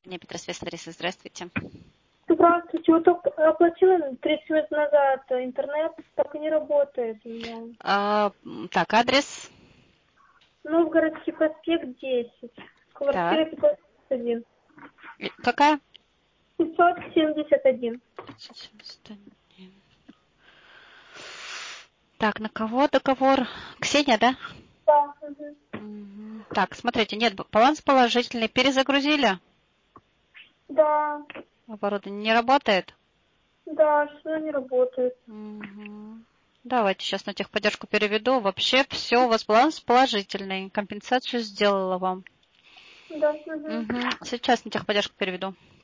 компания Петросвет Лариса, здравствуйте. Здравствуйте. Вот только оплатила 30 минут назад. Интернет так и не работает у меня. Так, адрес? Новгородский проспект 10. Квартира 571. Какая? 571. 571. Так, на кого договор? Ксения, да? Да. Так, смотрите, нет, баланс положительный. Перезагрузили? Да. Оборудование не работает? Да, все не работает. Давайте сейчас на техподдержку переведу. Вообще все, у вас баланс положительный. Компенсацию сделала вам. Да. Сейчас на техподдержку переведу.